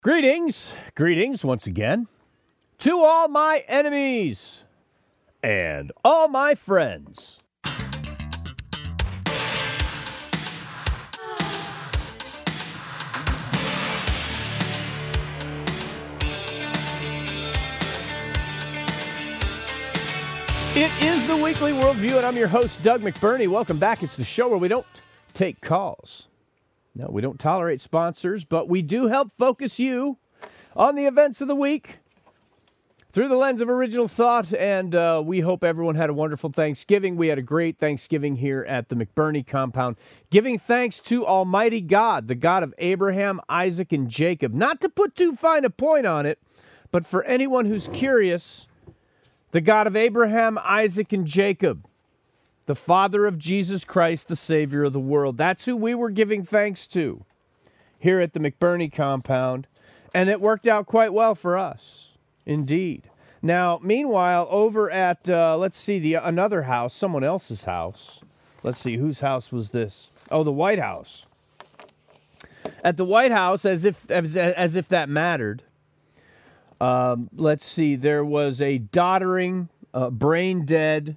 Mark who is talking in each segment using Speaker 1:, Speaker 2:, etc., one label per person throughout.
Speaker 1: Greetings once again to all my enemies and all my friends. It is the Weekly Worldview, and I'm your host, Doug McBurney. Welcome back. It's the show where we don't take calls. No, we don't tolerate sponsors, but we do help focus you on the events of the week through the lens of original thought, and we hope everyone had a wonderful Thanksgiving. We had a great Thanksgiving here at the McBurney compound, giving thanks to Almighty God, the God of Abraham, Isaac, and Jacob. Not to put too fine a point on it, but for anyone who's curious, the God of Abraham, Isaac, and Jacob, the Father of Jesus Christ, the Savior of the world. That's who we were giving thanks to here at the McBurney compound, and it worked out quite well for us, indeed. Now, meanwhile, over at, another house, someone else's house. Let's see, whose house was this? Oh, the White House. At the White House, as if that mattered, let's see, there was a doddering, brain-dead,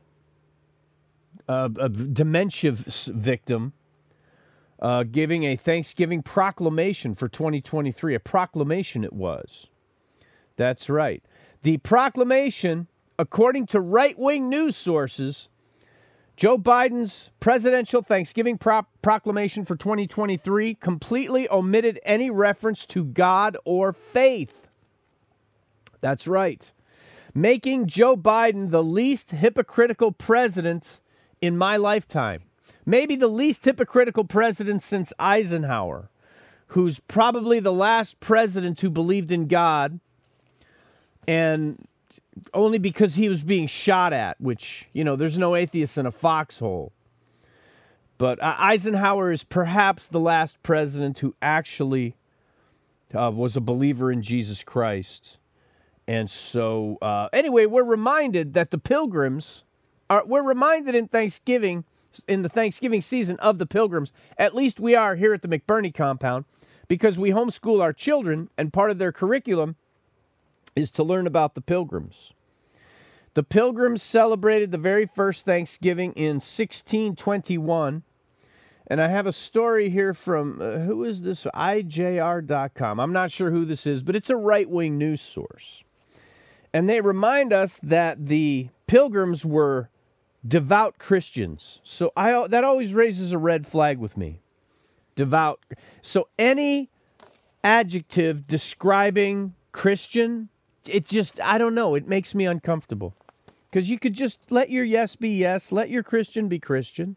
Speaker 1: a dementia victim giving a Thanksgiving proclamation for 2023. A proclamation it was. That's right. The proclamation, according to right-wing news sources, Joe Biden's presidential Thanksgiving proclamation for 2023 completely omitted any reference to God or faith. That's right. Making Joe Biden the least hypocritical president in my lifetime. Maybe the least hypocritical president since Eisenhower, who's probably the last president who believed in God, and only because he was being shot at, which, there's no atheists in a foxhole. But Eisenhower is perhaps the last president who actually was a believer in Jesus Christ. And so, anyway, we're reminded that the pilgrims we're reminded in the Thanksgiving season of the pilgrims. At least we are here at the McBurney compound, because we homeschool our children, and part of their curriculum is to learn about the pilgrims. The pilgrims celebrated the very first Thanksgiving in 1621. And I have a story here from, who is this? IJR.com. I'm not sure who this is, but it's a right-wing news source. And they remind us that the pilgrims were devout Christians. So that always raises a red flag with me. Devout. So any adjective describing Christian, it just, I don't know, it makes me uncomfortable. Because you could just let your yes be yes, let your Christian be Christian.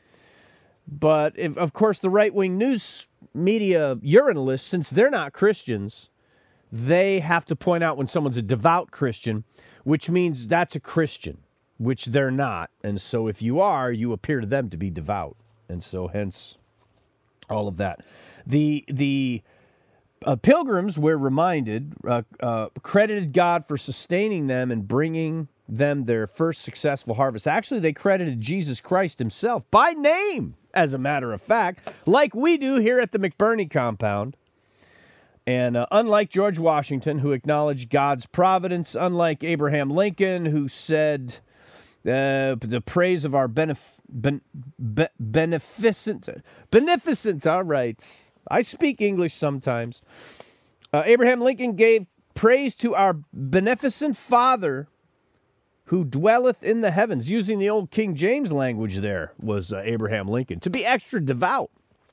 Speaker 1: But, of course, the right-wing news media urinalists, since they're not Christians, they have to point out when someone's a devout Christian, which means that's a Christian, which they're not. And so if you are, you appear to them to be devout. And so hence all of that. The pilgrims, we're reminded, credited God for sustaining them and bringing them their first successful harvest. Actually, they credited Jesus Christ himself by name, as a matter of fact, like we do here at the McBurney compound. And unlike George Washington, who acknowledged God's providence, unlike Abraham Lincoln, who said the praise of our beneficent, all right, I speak English sometimes. Abraham Lincoln gave praise to our beneficent Father who dwelleth in the heavens. Using the old King James language there was Abraham Lincoln, to be extra devout.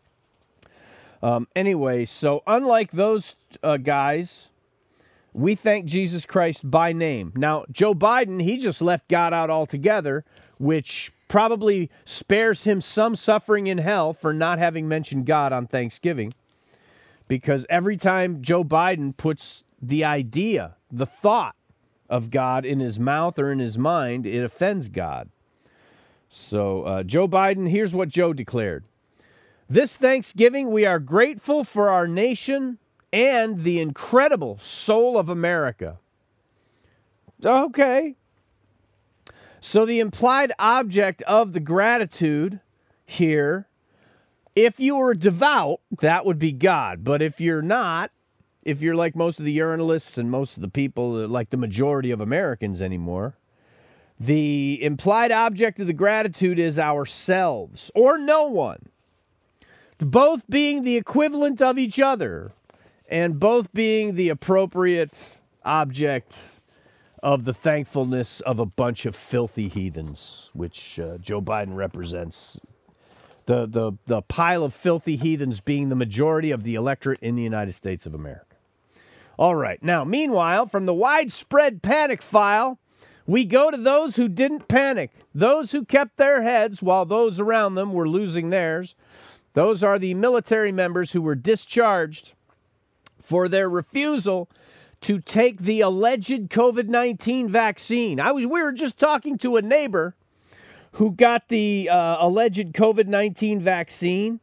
Speaker 1: Anyway, so unlike those guys, we thank Jesus Christ by name. Now, Joe Biden, he just left God out altogether, which probably spares him some suffering in hell for not having mentioned God on Thanksgiving. Because every time Joe Biden puts the idea, the thought of God in his mouth or in his mind, it offends God. So Joe Biden, here's what Joe declared. This Thanksgiving, we are grateful for our nation and the incredible soul of America. Okay. So the implied object of the gratitude here, if you were devout, that would be God. But if you're not, if you're like most of the urinalists and most of the people, like the majority of Americans anymore, the implied object of the gratitude is ourselves or no one, both being the equivalent of each other and both being the appropriate object of the thankfulness of a bunch of filthy heathens, which Joe Biden represents. The pile of filthy heathens being the majority of the electorate in the United States of America. All right. Now, meanwhile, from the widespread panic file, we go to those who didn't panic, those who kept their heads while those around them were losing theirs. Those are the military members who were discharged for their refusal to take the alleged COVID-19 vaccine. We were just talking to a neighbor who got the alleged COVID-19 vaccine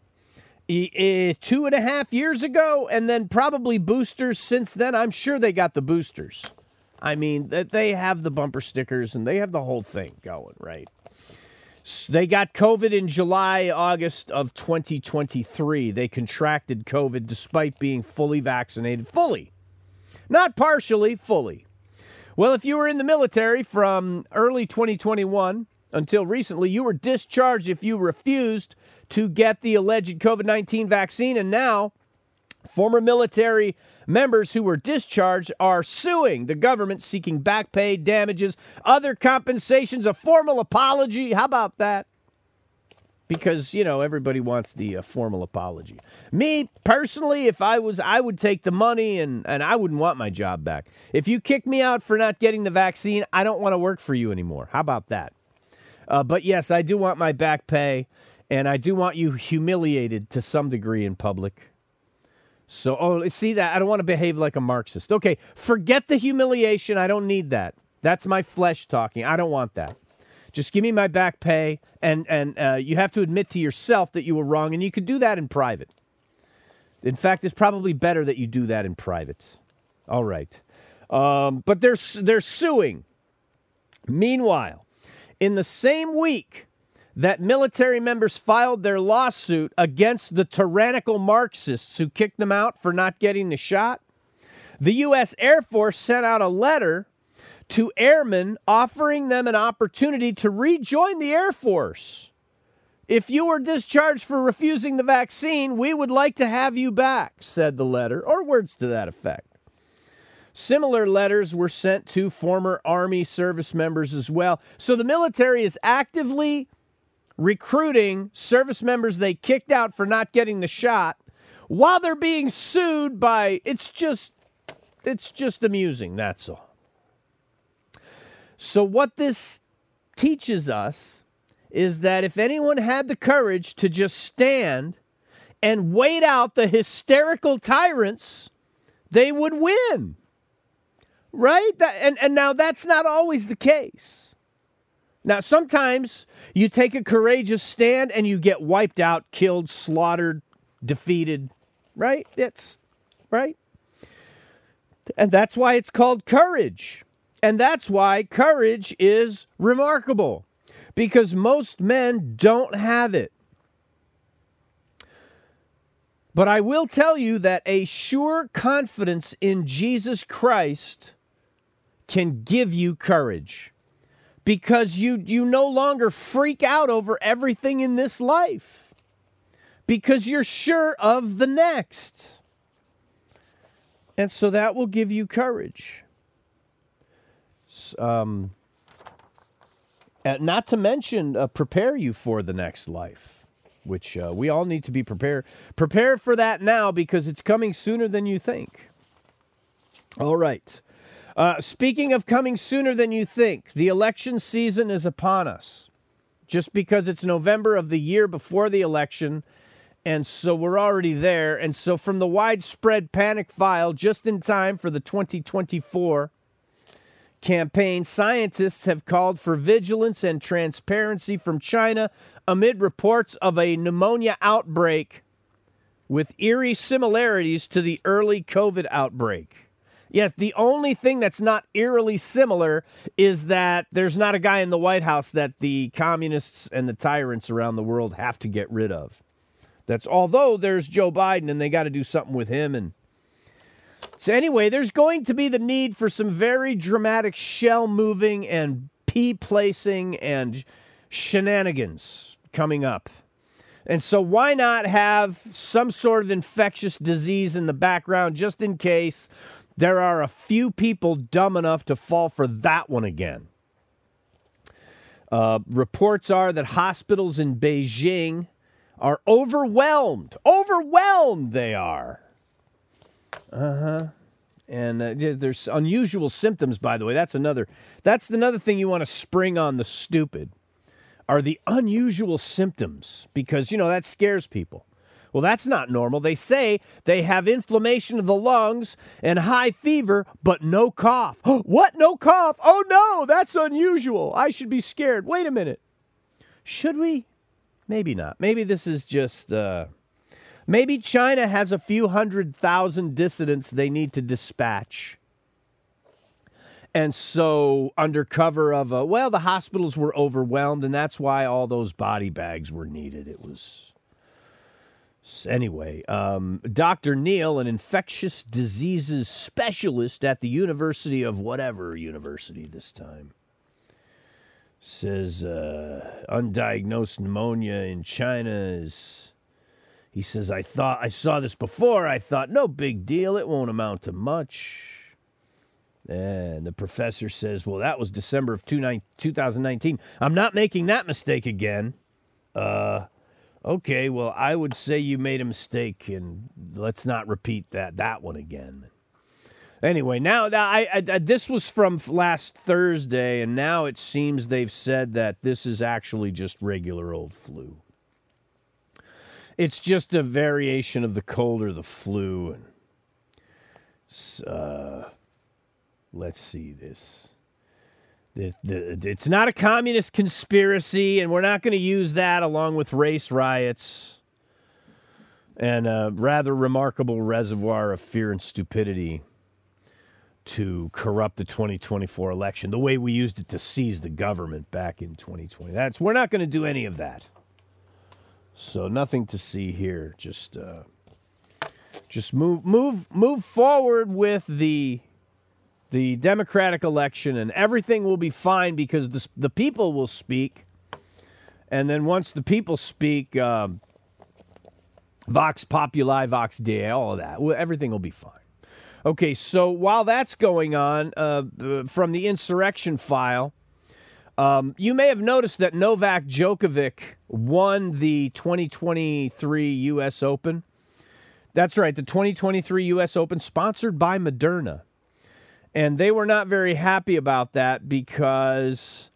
Speaker 1: 2.5 years ago, and then probably boosters since then. I'm sure they got the boosters. I mean, they have the bumper stickers and they have the whole thing going, right? So they got COVID in July, August of 2023. They contracted COVID despite being fully vaccinated. Fully. Not partially, fully. Well, if you were in the military from early 2021 until recently, you were discharged if you refused to get the alleged COVID-19 vaccine. And now, former military members who were discharged are suing the government, seeking back pay, damages, other compensations, a formal apology. How about that? Because, everybody wants the formal apology. Me, personally, if I would take the money and I wouldn't want my job back. If you kick me out for not getting the vaccine, I don't want to work for you anymore. How about that? But yes, I do want my back pay, and I do want you humiliated to some degree in public. So, see that? I don't want to behave like a Marxist. Okay, forget the humiliation. I don't need that. That's my flesh talking. I don't want that. Just give me my back pay, and you have to admit to yourself that you were wrong, and you could do that in private. In fact, it's probably better that you do that in private. All right. But they're suing. Meanwhile, in the same week that military members filed their lawsuit against the tyrannical Marxists who kicked them out for not getting the shot, the U.S. Air Force sent out a letter to airmen offering them an opportunity to rejoin the Air Force. If you were discharged for refusing the vaccine, we would like to have you back, said the letter, or words to that effect. Similar letters were sent to former Army service members as well. So the military is actively recruiting service members they kicked out for not getting the shot while they're being sued by, it's just amusing, that's all. So what this teaches us is that if anyone had the courage to just stand and wait out the hysterical tyrants, they would win. Right? And now that's not always the case. Now, sometimes you take a courageous stand and you get wiped out, killed, slaughtered, defeated. Right? That's right. And that's why it's called courage. And that's why courage is remarkable, because most men don't have it. But I will tell you that a sure confidence in Jesus Christ can give you courage, because you no longer freak out over everything in this life, because you're sure of the next. And so that will give you courage. Not to mention prepare you for the next life, which we all need to be prepared. Prepare for that now, because it's coming sooner than you think. All right. Speaking of coming sooner than you think, the election season is upon us. Just because it's November of the year before the election, and so we're already there. And so from the widespread panic file, just in time for the 2024 campaign, scientists have called for vigilance and transparency from China amid reports of a pneumonia outbreak with eerie similarities to the early COVID outbreak. Yes, the only thing that's not eerily similar is that there's not a guy in the White House that the communists and the tyrants around the world have to get rid of. Although there's Joe Biden and they got to do something with him, and So anyway, there's going to be the need for some very dramatic shell moving and pea placing and shenanigans coming up. And so why not have some sort of infectious disease in the background just in case there are a few people dumb enough to fall for that one again? Reports are that hospitals in Beijing are overwhelmed. Overwhelmed they are. And there's unusual symptoms, by the way. That's another thing you want to spring on the stupid, are the unusual symptoms, because, that scares people. Well, that's not normal. They say they have inflammation of the lungs and high fever, but no cough. What? No cough? Oh, no, that's unusual. I should be scared. Wait a minute. Should we? Maybe not. Maybe this is just... Maybe China has a few 100,000 dissidents they need to dispatch. And so under cover of, the hospitals were overwhelmed, and that's why all those body bags were needed. It was... Anyway, Dr. Neal, an infectious diseases specialist at the University of whatever university this time, says undiagnosed pneumonia in China is... He says, I saw this before. I thought, no big deal. It won't amount to much. And the professor says, well, that was December of 2019. I'm not making that mistake again. Okay, well, I would say you made a mistake, and let's not repeat that one again. Anyway, now this was from last Thursday, and now it seems they've said that this is actually just regular old flu. It's just a variation of the cold or the flu. And let's see this. It's not a communist conspiracy, and we're not going to use that along with race riots and a rather remarkable reservoir of fear and stupidity to corrupt the 2024 election, the way we used it to seize the government back in 2020. We're not going to do any of that. So nothing to see here. Just move forward with the Democratic election, and everything will be fine because the people will speak. And then once the people speak, Vox Populi, Vox Dei, all of that, everything will be fine. Okay, so while that's going on, from the insurrection file, you may have noticed that Novak Djokovic won the 2023 U.S. Open. That's right, the 2023 U.S. Open, sponsored by Moderna. And they were not very happy about that because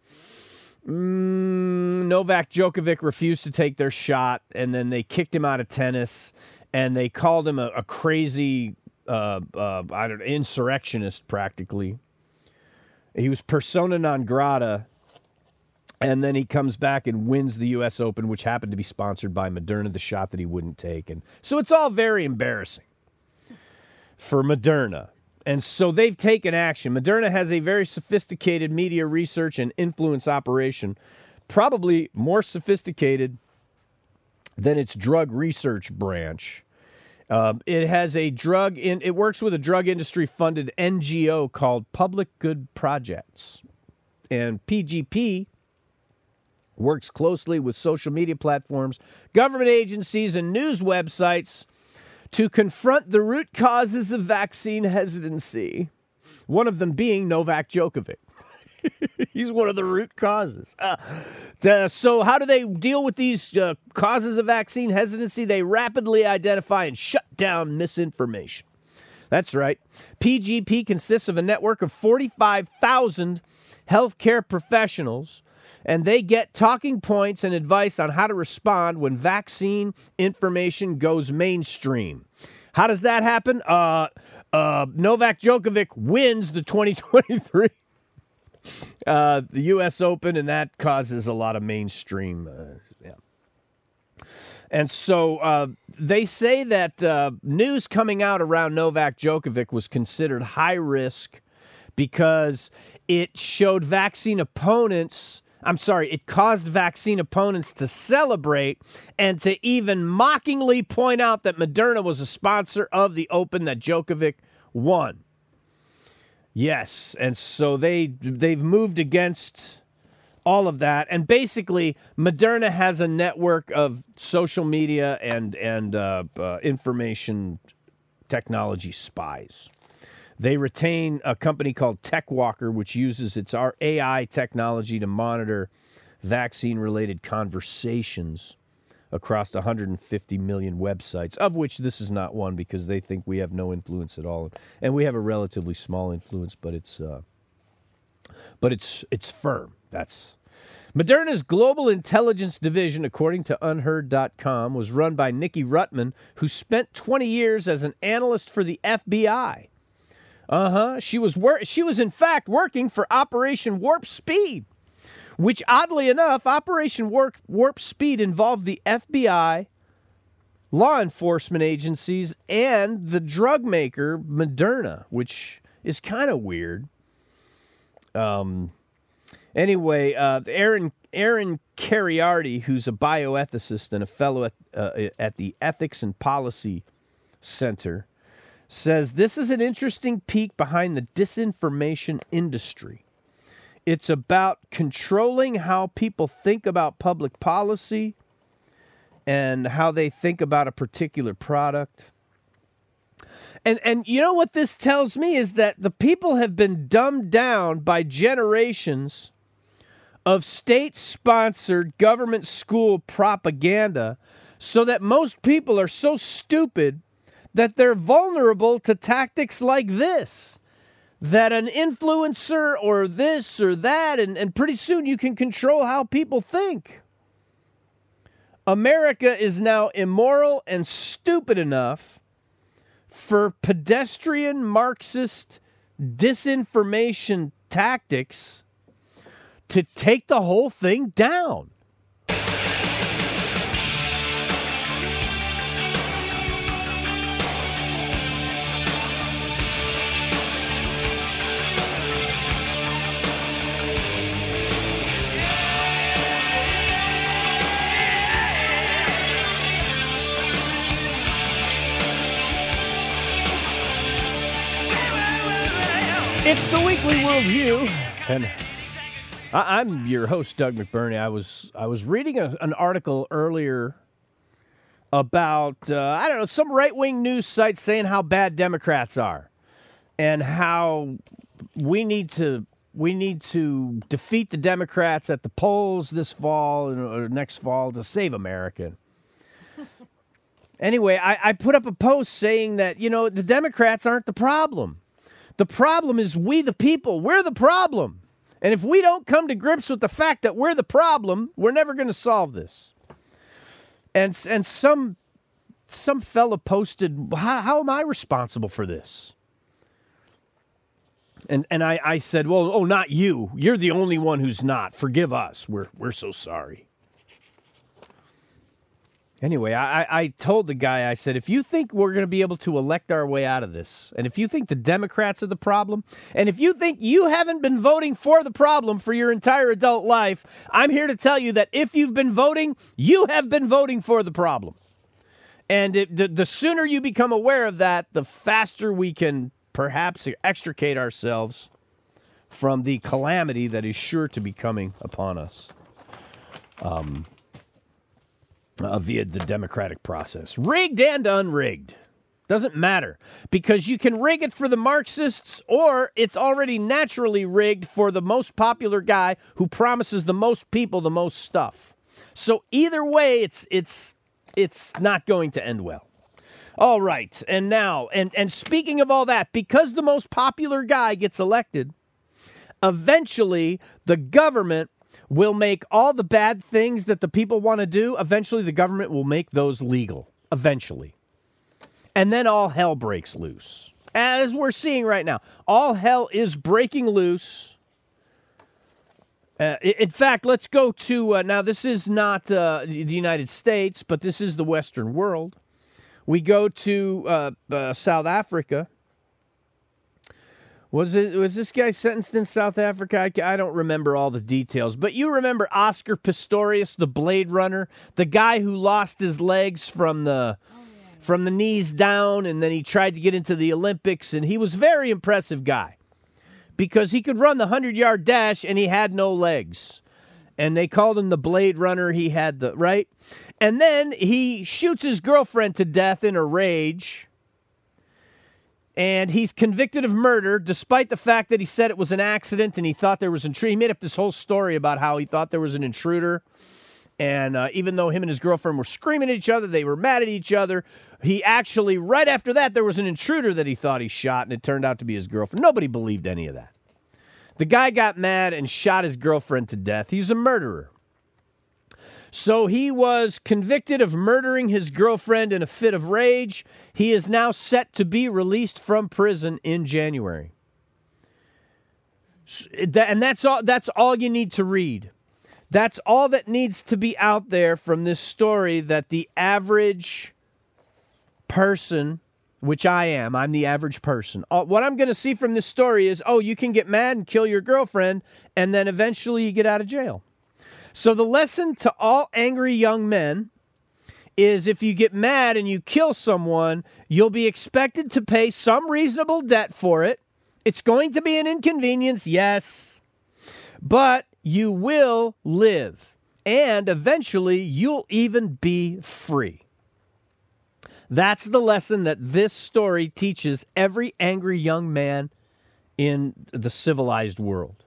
Speaker 1: Novak Djokovic refused to take their shot, and then they kicked him out of tennis, and they called him a crazy insurrectionist, practically. He was persona non grata. And then he comes back and wins the U.S. Open, which happened to be sponsored by Moderna, the shot that he wouldn't take. And so it's all very embarrassing for Moderna. And so they've taken action. Moderna has a very sophisticated media research and influence operation, probably more sophisticated than its drug research branch. It has it works with a drug industry funded NGO called Public Good Projects. And PGP works closely with social media platforms, government agencies, and news websites to confront the root causes of vaccine hesitancy, one of them being Novak Djokovic. He's one of the root causes. So how do they deal with these causes of vaccine hesitancy? They rapidly identify and shut down misinformation. That's right. PGP consists of a network of 45,000 healthcare professionals, and they get talking points and advice on how to respond when vaccine information goes mainstream. How does that happen? Novak Djokovic wins the 2023 the U.S. Open, and that causes a lot of mainstream. And so they say that news coming out around Novak Djokovic was considered high risk because it showed it caused vaccine opponents to celebrate and to even mockingly point out that Moderna was a sponsor of the Open that Djokovic one. Yes, and so they've moved against all of that, and basically Moderna has a network of social media and information technology spies. They retain a company called TechWalker, which uses its AI technology to monitor vaccine-related conversations across 150 million websites, of which this is not one because they think we have no influence at all, and we have a relatively small influence, but it's firm. That's Moderna's global intelligence division, according to Unheard.com, was run by Nikki Ruttman, who spent 20 years as an analyst for the FBI. She was in fact working for Operation Warp Speed, which oddly enough, Operation Warp Speed involved the FBI, law enforcement agencies, and the drug maker Moderna, which is kind of weird. Anyway, Aaron Cariardi, who's a bioethicist and a fellow at the Ethics and Policy Center, says this is an interesting peek behind the disinformation industry. It's about controlling how people think about public policy and how they think about a particular product. And you know what this tells me is that the people have been dumbed down by generations of state-sponsored government school propaganda so that most people are so stupid that they're vulnerable to tactics like this, that an influencer or this or that, and pretty soon you can control how people think. America is now immoral and stupid enough for pedestrian Marxist disinformation tactics to take the whole thing down. It's the Weekly Worldview, and I'm your host, Doug McBurney. I was reading an article earlier about, some right-wing news site saying how bad Democrats are and how we need to defeat the Democrats at the polls this fall or next fall to save America. Anyway, I put up a post saying that, the Democrats aren't the problem. The problem is we, the people. We're the problem. And if we don't come to grips with the fact that we're the problem, we're never going to solve this. And some fella posted, how am I responsible for this? And I said, well, not you. You're the only one who's not. Forgive us. We're so sorry. Anyway, I told the guy, I said, if you think we're going to be able to elect our way out of this, and if you think the Democrats are the problem, and if you think you haven't been voting for the problem for your entire adult life, I'm here to tell you that if you've been voting, you have been voting for the problem. And the sooner you become aware of that, the faster we can perhaps extricate ourselves from the calamity that is sure to be coming upon us. Via the democratic process. Rigged and unrigged. Doesn't matter. Because you can rig it for the Marxists, or it's already naturally rigged for the most popular guy who promises the most people the most stuff. So either way, it's not going to end well. All right. And now, and speaking of all that, because the most popular guy gets elected, eventually the government will make all the bad things that the people want to do. Eventually, the government will make those legal. Eventually. And then all hell breaks loose. As we're seeing right now, all hell is breaking loose. In fact, let's go to, now this is not the United States, but this is the Western world. We go to South Africa. Was this guy sentenced in South Africa? I don't remember all the details, but you remember Oscar Pistorius, the Blade Runner, the guy who lost his legs from the from the knees down, and then he tried to get into the Olympics, and he was a very impressive guy because he could run the 100-yard dash, and he had no legs. And they called him the Blade Runner. He had the, right? And then he shoots his girlfriend to death in a rage. And he's convicted of murder, despite the fact that he said it was an accident and he thought there was an intruder. He made up this whole story about how he thought there was an intruder. And even though him and his girlfriend were screaming at each other, they were mad at each other, he actually, right after that, there was an intruder that he thought he shot, and it turned out to be his girlfriend. Nobody believed any of that. The guy got mad and shot his girlfriend to death. He's a murderer. So he was convicted of murdering his girlfriend in a fit of rage. He is now set to be released from prison in January. And that's all you need to read. That's all that needs to be out there from this story, that the average person, which I'm the average person. What I'm going to see from this story is, you can get mad and kill your girlfriend, and then eventually you get out of jail. So the lesson to all angry young men is, if you get mad and you kill someone, you'll be expected to pay some reasonable debt for it. It's going to be an inconvenience, yes, but you will live, and eventually you'll even be free. That's the lesson that this story teaches every angry young man in the civilized world.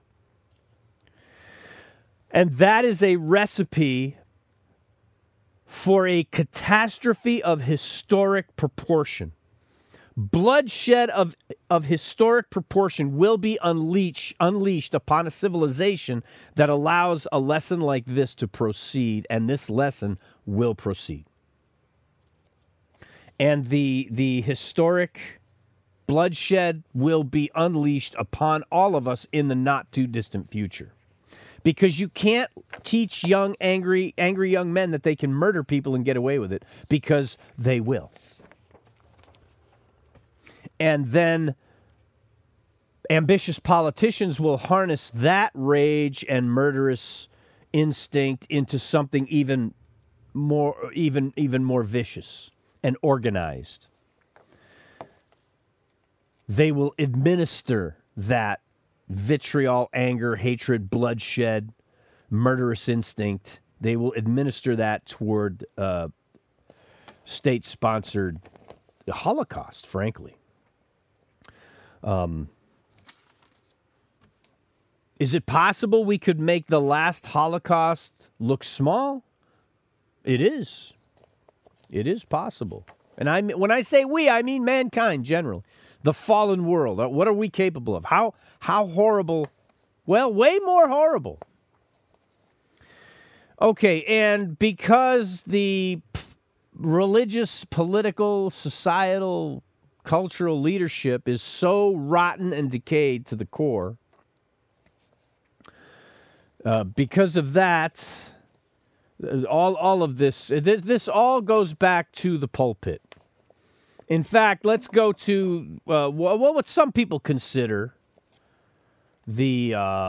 Speaker 1: And that is a recipe for a catastrophe of historic proportion. Bloodshed of historic proportion will be unleashed upon a civilization that allows a lesson like this to proceed, and this lesson will proceed. And the historic bloodshed will be unleashed upon all of us in the not-too-distant future. Because you can't teach angry young men that they can murder people and get away with it, because they will. And then ambitious politicians will harness that rage and murderous instinct into something even more vicious and organized. They will administer that vitriol, anger, hatred, bloodshed, murderous instinct. They will administer that toward state-sponsored Holocaust, frankly. Is it possible we could make the last Holocaust look small? It is. It is possible. And when I say we, I mean mankind generally. The fallen world. What are we capable of? How horrible? Well, way more horrible. Okay, and because the religious, political, societal, cultural leadership is so rotten and decayed to the core, because of that, all of this all goes back to the pulpit. In fact, let's go to what some people consider the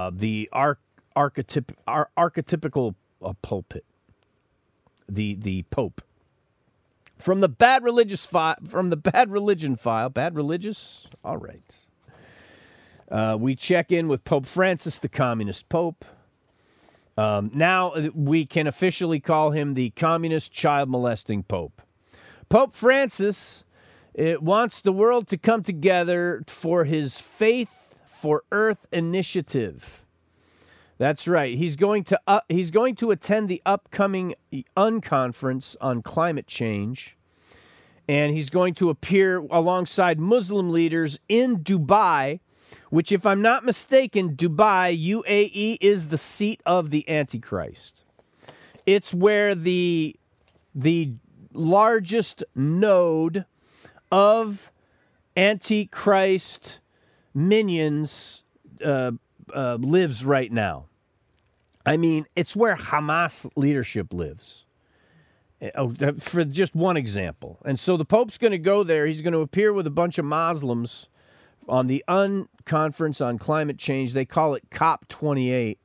Speaker 1: archetypical pulpit, the Pope. From the bad religious file, bad religious. All right. We check in with Pope Francis, the communist Pope. Now we can officially call him the communist child molesting Pope. Pope Francis wants the world to come together for his Faith for Earth initiative. That's right. He's going to attend the upcoming UNConference on climate change, and he's going to appear alongside Muslim leaders in Dubai, which, if I'm not mistaken, Dubai, UAE, is the seat of the Antichrist. It's where the largest node of Antichrist minions lives right now. I mean, it's where Hamas leadership lives. For just one example. And so the Pope's going to go there. He's going to appear with a bunch of Muslims on the UNConference on climate change. They call it COP28.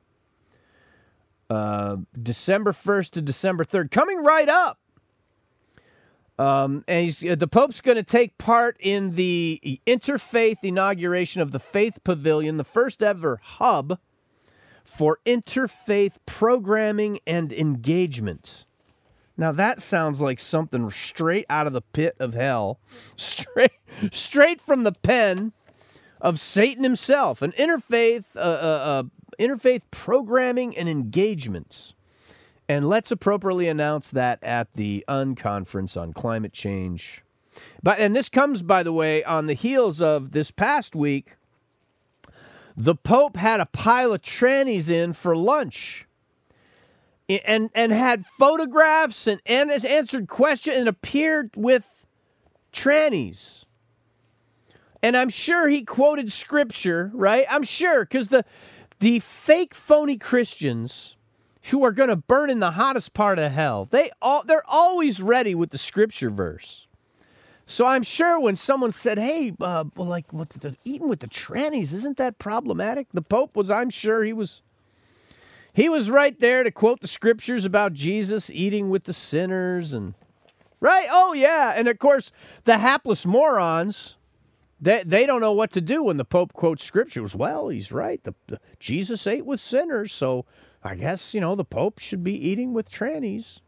Speaker 1: December 1st to December 3rd. Coming right up. The Pope's going to take part in the interfaith inauguration of the Faith Pavilion, the first ever hub for interfaith programming and engagement. Now that sounds like something straight out of the pit of hell, straight from the pen of Satan himself. An interfaith programming and engagement. And let's appropriately announce that at the Unconference on Climate Change. And this comes, by the way, on the heels of this past week. The Pope had a pile of trannies in for lunch and had photographs and answered questions and appeared with trannies. And I'm sure he quoted scripture, right? I'm sure, because the fake, phony Christians who are going to burn in the hottest part of hell, they're always ready with the scripture verse. So I'm sure when someone said, hey, eating with the trannies, isn't that problematic? The Pope was, I'm sure he was right there to quote the scriptures about Jesus eating with the sinners and, right? Oh, yeah. And of course, the hapless morons, they don't know what to do when the Pope quotes scriptures. Well, he's right. Jesus ate with sinners, so I guess, the Pope should be eating with trannies.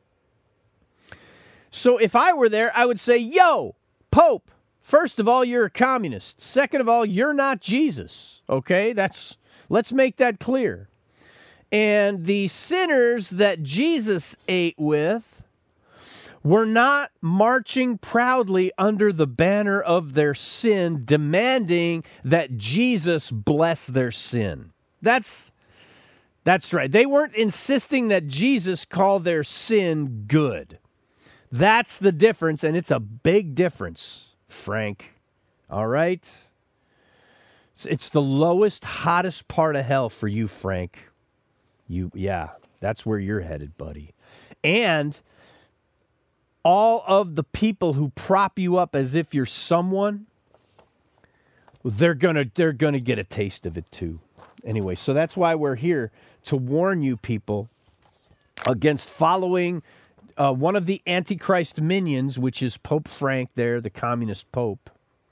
Speaker 1: So if I were there, I would say, yo, Pope, first of all, you're a communist. Second of all, you're not Jesus. Okay? Let's make that clear. And the sinners that Jesus ate with were not marching proudly under the banner of their sin, demanding that Jesus bless their sin. That's right. They weren't insisting that Jesus call their sin good. That's the difference, and it's a big difference, Frank. All right? It's the lowest, hottest part of hell for you, Frank. That's where you're headed, buddy. And all of the people who prop you up as if you're someone, they're gonna get a taste of it too. Anyway, so that's why we're here, to warn you people against following one of the Antichrist minions, which is Pope Frank there, the communist Pope,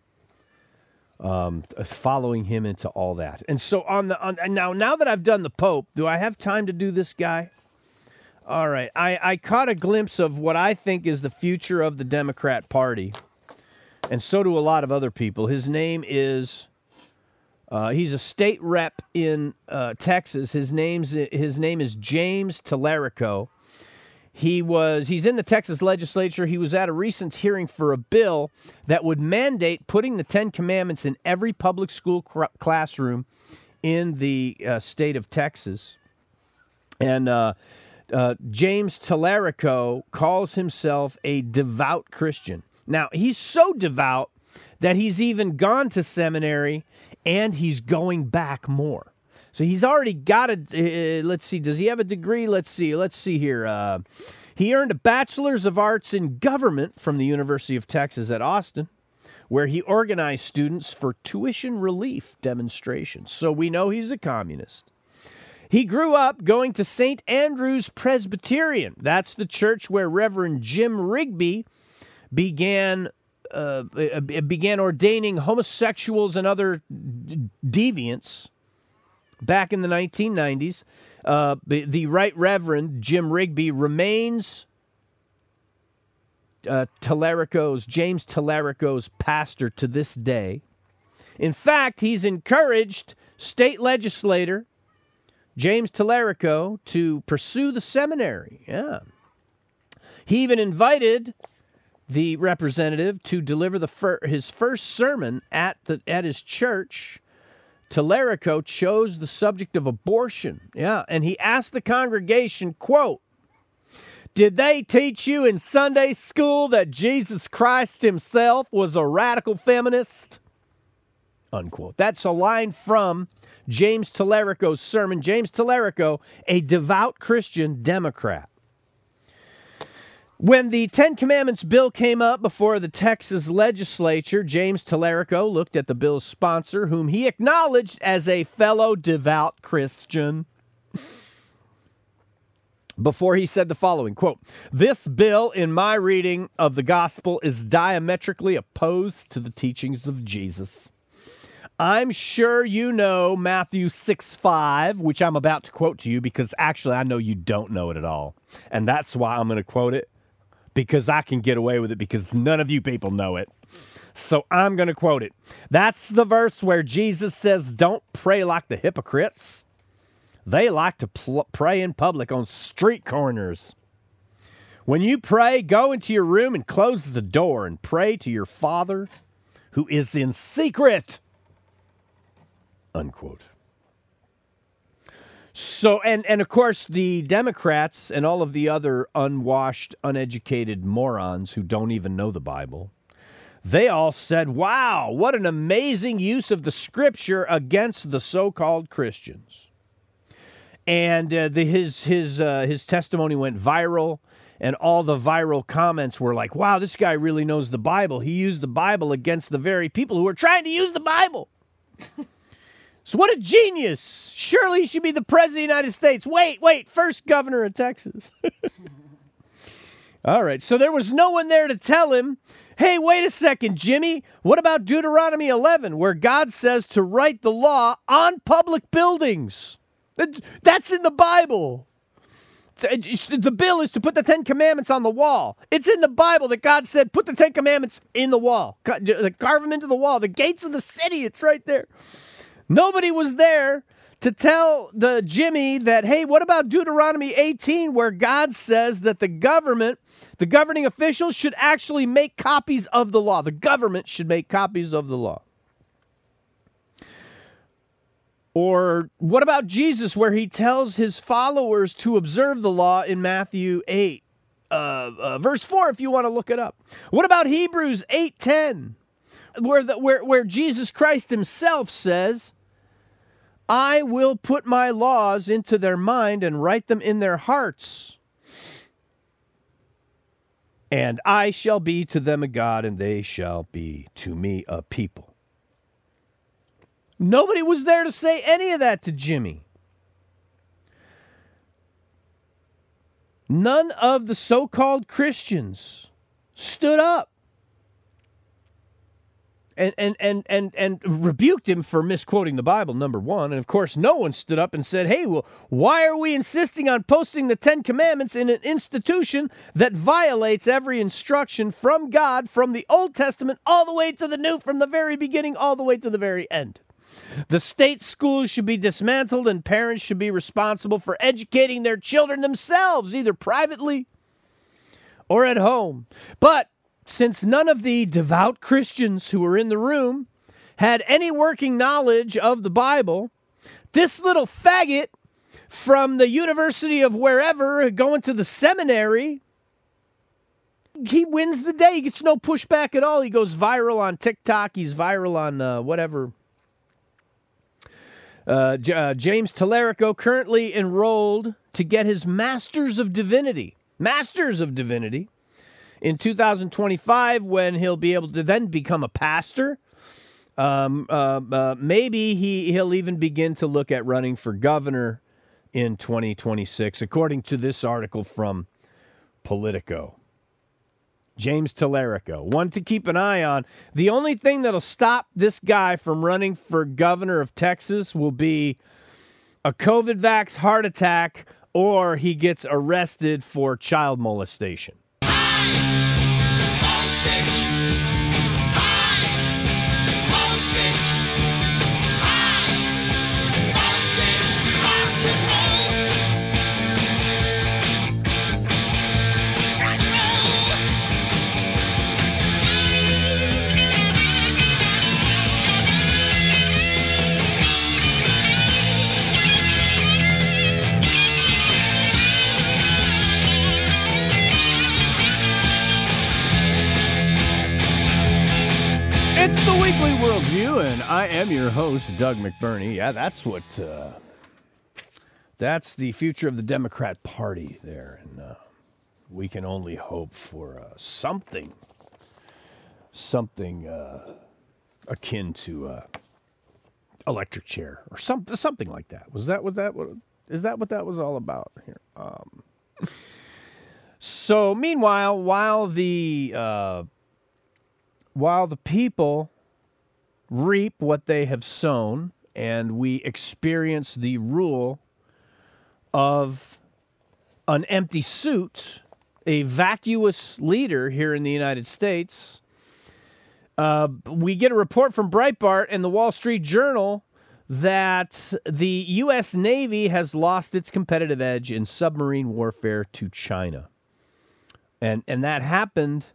Speaker 1: following him into all that. And so now that I've done the Pope, do I have time to do this guy? All right. I caught a glimpse of what I think is the future of the Democrat Party, and so do a lot of other people. His name is, he's a state rep in Texas. His name is James Tallarico. He's in the Texas legislature. He was at a recent hearing for a bill that would mandate putting the Ten Commandments in every public school classroom in the state of Texas. And James Tallarico calls himself a devout Christian. Now, he's so devout that he's even gone to seminary, and he's going back more. So he's already got let's see, does he have a degree? Let's see here. He earned a Bachelor's of Arts in Government from the University of Texas at Austin, where he organized students for tuition relief demonstrations. So we know he's a communist. He grew up going to St. Andrew's Presbyterian. That's the church where Reverend Jim Rigby began ordaining homosexuals and other deviants back in the 1990s. The Right Reverend Jim Rigby remains James Tallarico's pastor to this day. In fact, he's encouraged state legislator James Tallarico to pursue the seminary. Yeah. He even invited the representative to deliver his first sermon at his church. Tallarico chose the subject of abortion. Yeah, and he asked the congregation, quote, "Did they teach you in Sunday school that Jesus Christ himself was a radical feminist?" Unquote. That's a line from James Tallarico's sermon. James Tallarico, a devout Christian Democrat. When the Ten Commandments bill came up before the Texas legislature, James Tallarico looked at the bill's sponsor, whom he acknowledged as a fellow devout Christian. before he said the following, quote, "This bill, in my reading of the gospel, is diametrically opposed to the teachings of Jesus. I'm sure you know Matthew 6:5, which I'm about to quote to you because actually I know you don't know it at all. And that's why I'm going to quote it, because I can get away with it because none of you people know it. So I'm going to quote it. That's the verse where Jesus says, don't pray like the hypocrites. They like to pray in public on street corners. When you pray, go into your room and close the door and pray to your Father who is in secret." Unquote. So, and of course, the Democrats and all of the other unwashed, uneducated morons who don't even know the Bible, they all said, wow, what an amazing use of the scripture against the so-called Christians. And his testimony went viral, and all the viral comments were like, wow, this guy really knows the Bible. He used the Bible against the very people who are trying to use the Bible. So what a genius. Surely he should be the president of the United States. Wait, first governor of Texas. All right, so there was no one there to tell him, hey, wait a second, Jimmy, what about Deuteronomy 11, where God says to write the law on public buildings? That's in the Bible. The bill is to put the Ten Commandments on the wall. It's in the Bible that God said, put the Ten Commandments in the wall. Carve them into the wall. The gates of the city, it's right there. Nobody was there to tell the Jimmy that, hey, what about Deuteronomy 18, where God says that the governing officials should actually make copies of the law. The government should make copies of the law. Or what about Jesus, where he tells his followers to observe the law in Matthew 8, verse 4, if you want to look it up. What about Hebrews 8:10, where Jesus Christ himself says, I will put my laws into their mind and write them in their hearts. And I shall be to them a God, and they shall be to me a people. Nobody was there to say any of that to Jimmy. None of the so-called Christians stood up and rebuked him for misquoting the Bible, number one. And, of course, no one stood up and said, hey, well, why are we insisting on posting the Ten Commandments in an institution that violates every instruction from God, from the Old Testament all the way to the New, from the very beginning all the way to the very end? The state schools should be dismantled, and parents should be responsible for educating their children themselves, either privately or at home. But since none of the devout Christians who were in the room had any working knowledge of the Bible, this little faggot from the University of wherever going to the seminary, he wins the day. He gets no pushback at all. He goes viral on TikTok. He's viral on whatever. James Tallarico, currently enrolled to get his Masters of Divinity. In 2025, when he'll be able to then become a pastor, maybe he'll even begin to look at running for governor in 2026, according to this article from Politico. James Tallarico, one to keep an eye on. The only thing that'll stop this guy from running for governor of Texas will be a COVID vax heart attack, or he gets arrested for child molestation. It's the Weekly Worldview, and I am your host, Doug McBurney. Yeah, that's the future of the Democrat Party there, and we can only hope for something akin to electric chair or something like that. Is that what that was all about here? So meanwhile, while the people reap what they have sown, and we experience the rule of an empty suit, a vacuous leader here in the United States, we get a report from Breitbart and the Wall Street Journal that the U.S. Navy has lost its competitive edge in submarine warfare to China. And that happened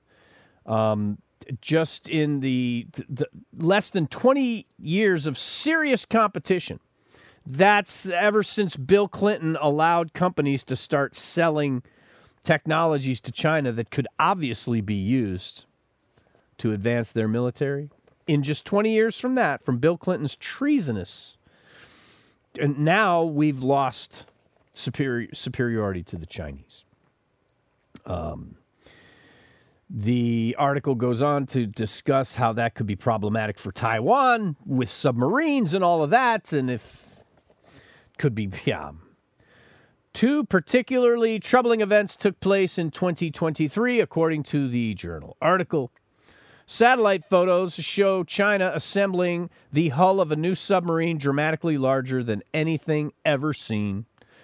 Speaker 1: just in the less than 20 years of serious competition. That's ever since Bill Clinton allowed companies to start selling technologies to China that could obviously be used to advance their military. In just 20 years from that, from Bill Clinton's treasonous, and now we've lost superiority to the Chinese. The article goes on to discuss how that could be problematic for Taiwan with submarines and all of that, and if could be, yeah. Two particularly troubling events took place in 2023, according to the Journal article. Satellite photos show China assembling the hull of a new submarine dramatically larger than anything ever seen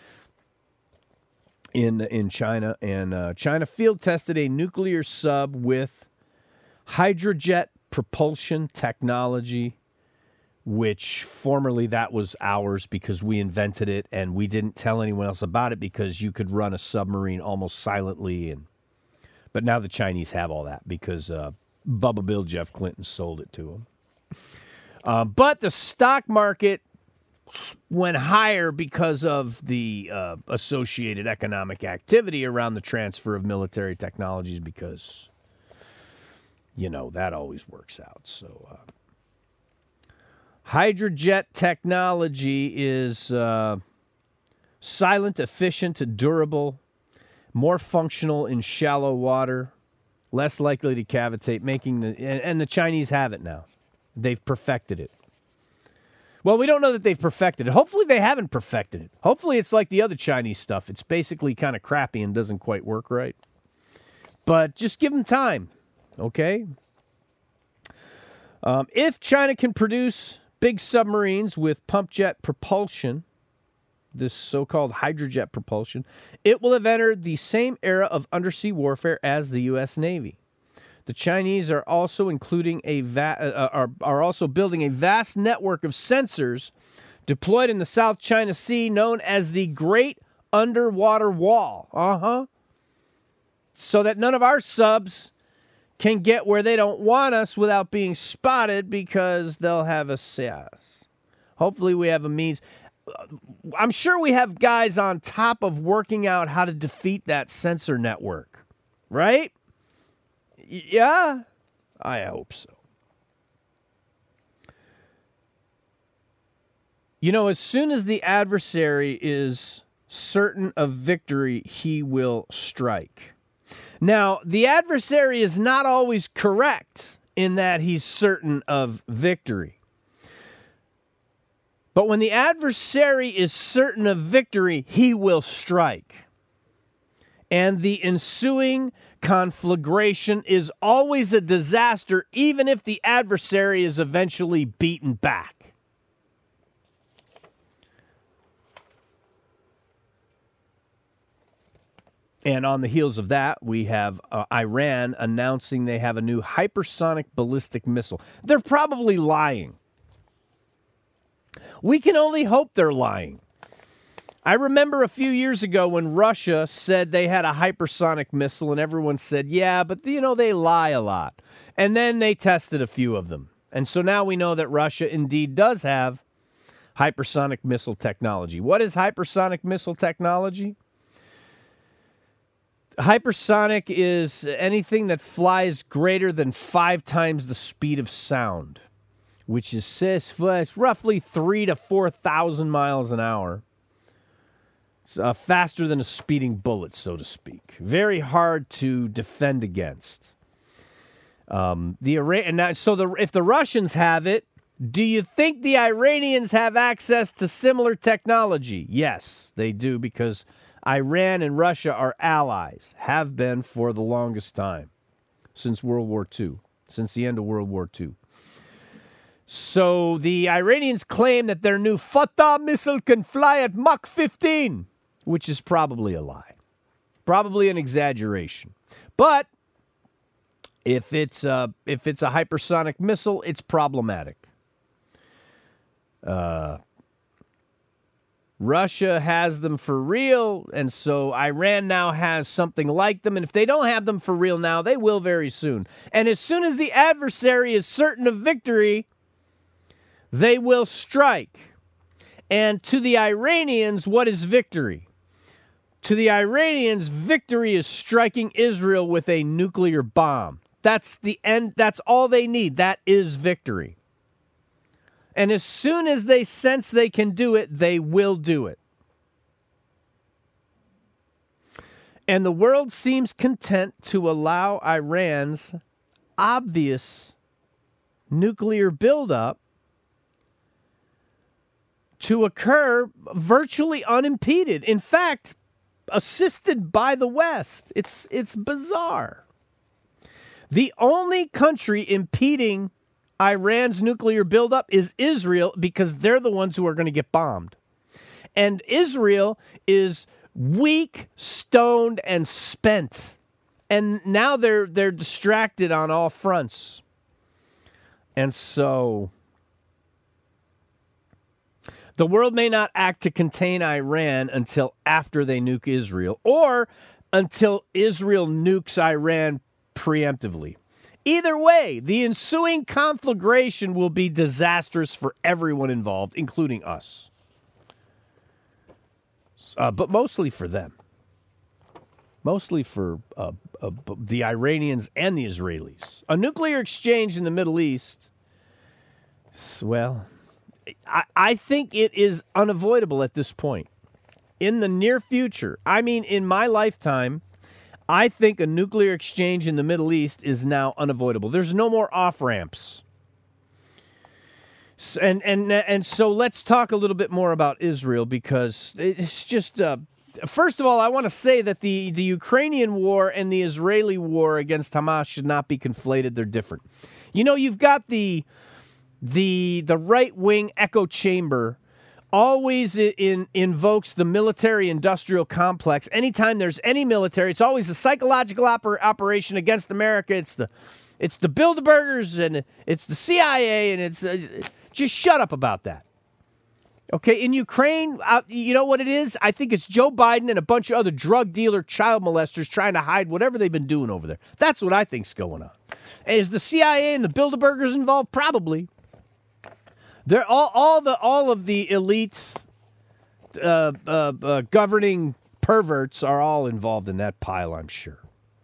Speaker 1: in China. And China field tested a nuclear sub with hydrojet propulsion technology, which formerly that was ours because we invented it and we didn't tell anyone else about it because you could run a submarine almost silently. But now the Chinese have all that because Bubba Bill Jeff Clinton sold it to them. But the stock market went higher because of the associated economic activity around the transfer of military technologies because, that always works out. So hydrojet technology is silent, efficient, durable, more functional in shallow water, less likely to cavitate, and the Chinese have it now. They've perfected it. Well, we don't know that they've perfected it. Hopefully they haven't perfected it. Hopefully it's like the other Chinese stuff. It's basically kind of crappy and doesn't quite work right. But just give them time, okay? If China can produce big submarines with pump jet propulsion, this so-called hydrojet propulsion, it will have entered the same era of undersea warfare as the U.S. Navy. The Chinese are also building a vast network of sensors deployed in the South China Sea, known as the Great Underwater Wall. So that none of our subs can get where they don't want us without being spotted because they'll have us. Yes. Hopefully we have a means. I'm sure we have guys on top of working out how to defeat that sensor network, right? Yeah, I hope so. As soon as the adversary is certain of victory, he will strike. Now, the adversary is not always correct in that he's certain of victory. But when the adversary is certain of victory, he will strike. And the ensuing conflagration is always a disaster, even if the adversary is eventually beaten back. And on the heels of that, we have Iran announcing they have a new hypersonic ballistic missile. They're probably lying. We can only hope they're lying. I remember a few years ago when Russia said they had a hypersonic missile and everyone said, yeah, but they lie a lot. And then they tested a few of them. And so now we know that Russia indeed does have hypersonic missile technology. What is hypersonic missile technology? Hypersonic is anything that flies greater than 5 times the speed of sound, which is roughly 3,000 to 4,000 miles an hour. It's faster than a speeding bullet, so to speak. Very hard to defend against. If the Russians have it, do you think the Iranians have access to similar technology? Yes, they do, because Iran and Russia are allies, have been for the longest time, since World War II, since the end of World War II. So the Iranians claim that their new Fatah missile can fly at Mach 15, which is probably a lie, probably an exaggeration. But if it's a hypersonic missile, it's problematic. Russia has them for real, and so Iran now has something like them. And if they don't have them for real now, they will very soon. And as soon as the adversary is certain of victory, they will strike. And to the Iranians, what is victory? To the Iranians, victory is striking Israel with a nuclear bomb. That's the end. That's all they need. That is victory. And as soon as they sense they can do it, they will do it. And the world seems content to allow Iran's obvious nuclear buildup to occur virtually unimpeded. In fact, assisted by the West. It's bizarre. The only country impeding Iran's nuclear buildup is Israel, because they're the ones who are going to get bombed. And Israel is weak, stoned, and spent. And now they're distracted on all fronts. And so the world may not act to contain Iran until after they nuke Israel, or until Israel nukes Iran preemptively. Either way, the ensuing conflagration will be disastrous for everyone involved, including us. But mostly for them. Mostly for the Iranians and the Israelis. A nuclear exchange in the Middle East, well, I think it is unavoidable at this point. In the near future, I mean in my lifetime, I think a nuclear exchange in the Middle East is now unavoidable. There's no more off-ramps. And so let's talk a little bit more about Israel, because it's just, first of all, I want to say that the Ukrainian war and the Israeli war against Hamas should not be conflated. They're different. You know, you've got the right-wing echo chamber always invokes the military-industrial complex. Anytime there's any military, it's always a psychological operation against America. It's the Bilderbergers, and it's the CIA, and it's just shut up about that. Okay, in Ukraine, you know what it is? I think it's Joe Biden and a bunch of other drug dealer, child molesters trying to hide whatever they've been doing over there. That's what I think's going on. And is the CIA and the Bilderbergers involved? Probably. They're all of the elite governing perverts are all involved in that pile, I'm sure.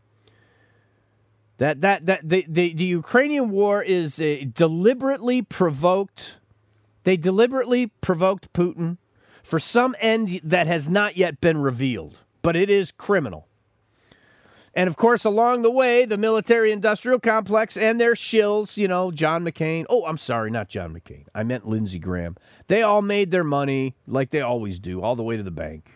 Speaker 1: The Ukrainian war is deliberately provoked. They deliberately provoked Putin for some end that has not yet been revealed, but it is criminal. And, of course, along the way, the military-industrial complex and their shills, you know, John McCain. Oh, I'm sorry, not John McCain. I meant Lindsey Graham. They all made their money like they always do, all the way to the bank.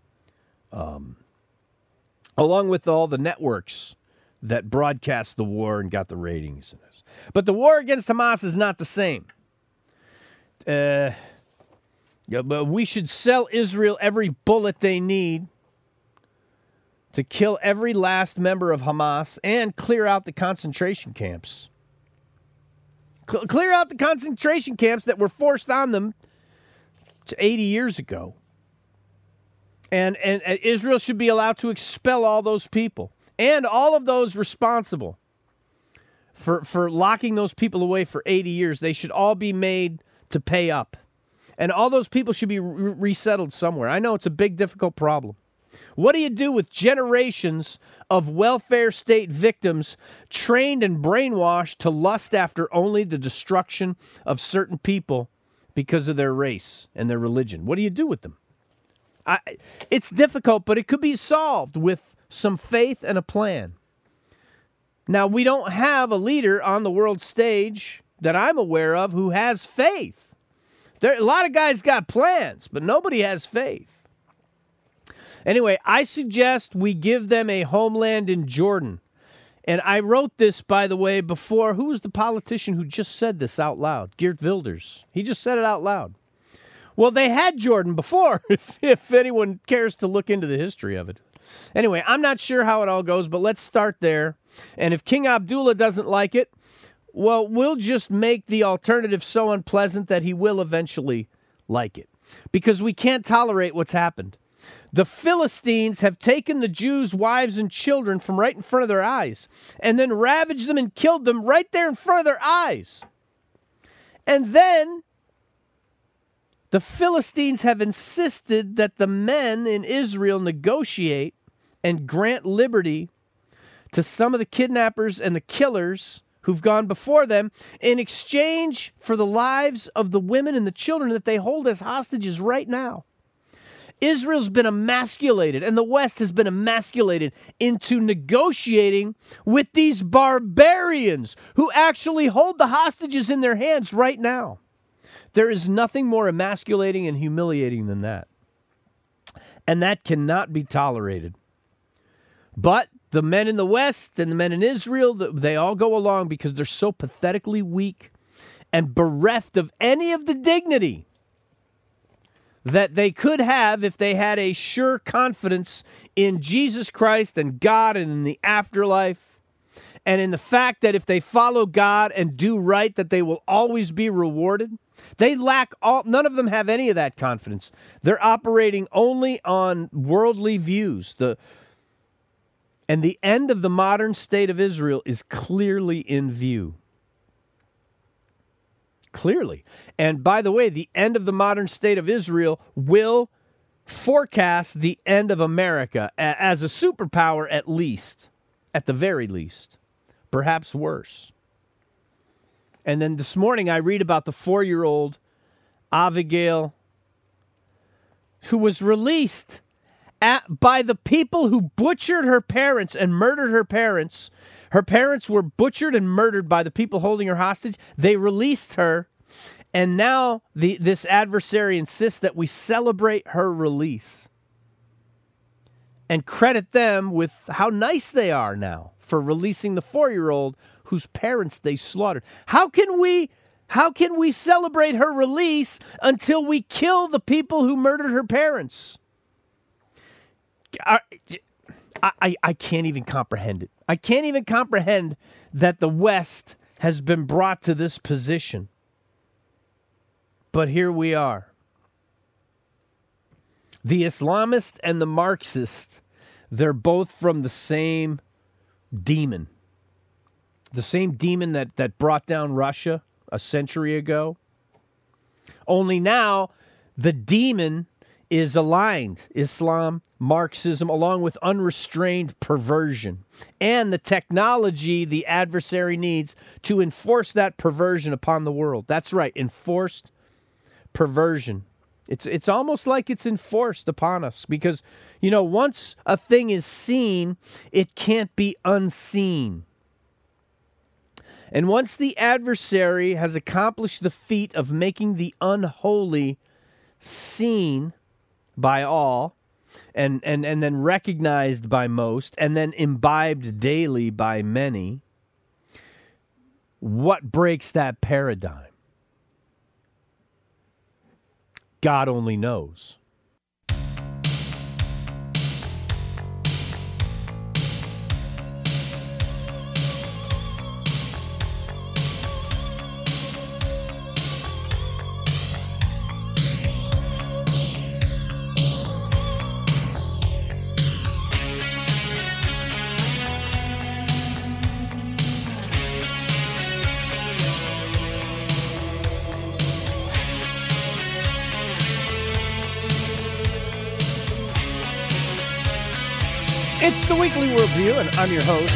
Speaker 1: Along with all the networks that broadcast the war and got the ratings. But the war against Hamas is not the same. But we should sell Israel every bullet they need to kill every last member of Hamas and clear out the concentration camps. Clear out the concentration camps that were forced on them 80 years ago. And Israel should be allowed to expel all those people and all of those responsible for locking those people away for 80 years. They should all be made to pay up. And all those people should be resettled somewhere. I know it's a big, difficult problem. What do you do with generations of welfare state victims trained and brainwashed to lust after only the destruction of certain people because of their race and their religion? What do you do with them? It's difficult, but it could be solved with some faith and a plan. Now, we don't have a leader on the world stage that I'm aware of who has faith. A lot of guys got plans, but nobody has faith. Anyway, I suggest we give them a homeland in Jordan. And I wrote this, by the way, before. Who was the politician who just said this out loud? Geert Wilders. He just said it out loud. Well, they had Jordan before, if anyone cares to look into the history of it. Anyway, I'm not sure how it all goes, but let's start there. And if King Abdullah doesn't like it, well, we'll just make the alternative so unpleasant that he will eventually like it. Because we can't tolerate what's happened. The Philistines have taken the Jews' wives and children from right in front of their eyes and then ravaged them and killed them right there in front of their eyes. And then the Philistines have insisted that the men in Israel negotiate and grant liberty to some of the kidnappers and the killers who've gone before them in exchange for the lives of the women and the children that they hold as hostages right now. Israel's been emasculated, and the West has been emasculated into negotiating with these barbarians who actually hold the hostages in their hands right now. There is nothing more emasculating and humiliating than that. And that cannot be tolerated. But the men in the West and the men in Israel, they all go along because they're so pathetically weak and bereft of any of the dignity that they could have if they had a sure confidence in Jesus Christ and God and in the afterlife, and in the fact that if they follow God and do right, that they will always be rewarded. They lack none of them have any of that confidence. They're operating only on worldly views. And the end of the modern state of Israel is clearly in view. Clearly. And by the way, the end of the modern state of Israel will forecast the end of America as a superpower, at least, at the very least, perhaps worse. And then this morning I read about the 4-year-old Abigail who was released by the people who butchered her parents and murdered her parents. Her parents were butchered and murdered by the people holding her hostage. They released her, and now this adversary insists that we celebrate her release and credit them with how nice they are now for releasing the 4-year-old whose parents they slaughtered. How can we celebrate her release until we kill the people who murdered her parents? I can't even comprehend it. I can't even comprehend that the West has been brought to this position. But here we are. The Islamist and the Marxist, they're both from the same demon. The same demon that brought down Russia a century ago. Only now the demon is aligned. Islam, Marxism, along with unrestrained perversion and the technology the adversary needs to enforce that perversion upon the world. That's right, enforced perversion. It's almost like it's enforced upon us because, once a thing is seen, it can't be unseen. And once the adversary has accomplished the feat of making the unholy seen by all, and then recognized by most, and then imbibed daily by many, what breaks that paradigm? God only knows. It's the Weekly Worldview, and I'm your host,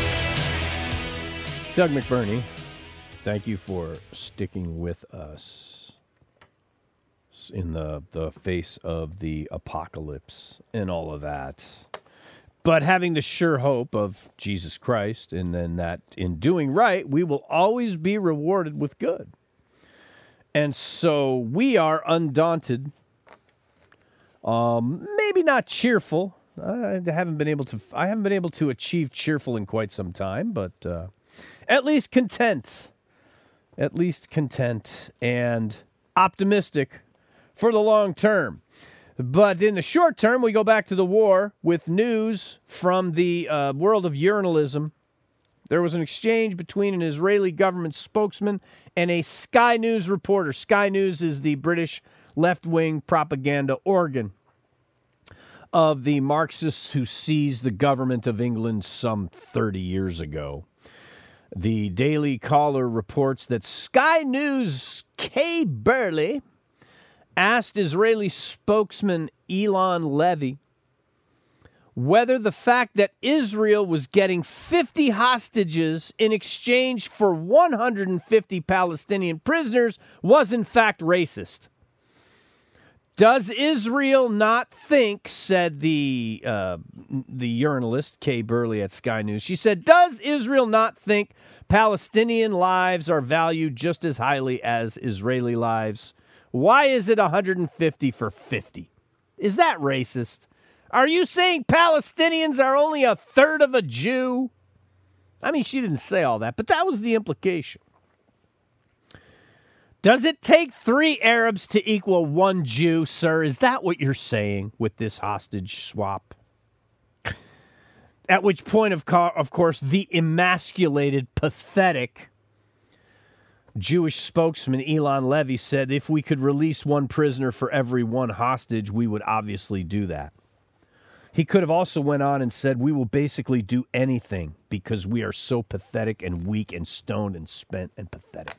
Speaker 1: Doug McBurney. Thank you for sticking with us in the face of the apocalypse and all of that. But having the sure hope of Jesus Christ, and then that in doing right, we will always be rewarded with good. And so we are undaunted Maybe not cheerful. I haven't been able to achieve cheerful in quite some time, but at least content. At least content and optimistic for the long term. But in the short term, we go back to the war with news from the world of urinalism. There was an exchange between an Israeli government spokesman and a Sky News reporter. Sky News is the British left-wing propaganda organ of the Marxists who seized the government of England some 30 years ago. The Daily Caller reports that Sky News' Kay Burley asked Israeli spokesman Eylon Levy whether the fact that Israel was getting 50 hostages in exchange for 150 Palestinian prisoners was in fact racist. Does Israel not think, said the journalist, Kay Burley at Sky News, she said, does Israel not think Palestinian lives are valued just as highly as Israeli lives? Why is it 150 for 50? Is that racist? Are you saying Palestinians are only a third of a Jew? I mean, she didn't say all that, but that was the implication. Does it take 3 Arabs to equal 1 Jew, sir? Is that what you're saying with this hostage swap? At which point, of course, the emasculated, pathetic Jewish spokesman Eylon Levy said if we could release 1 prisoner for every 1 hostage, we would obviously do that. He could have also went on and said, we will basically do anything because we are so pathetic and weak and stoned and spent and pathetic.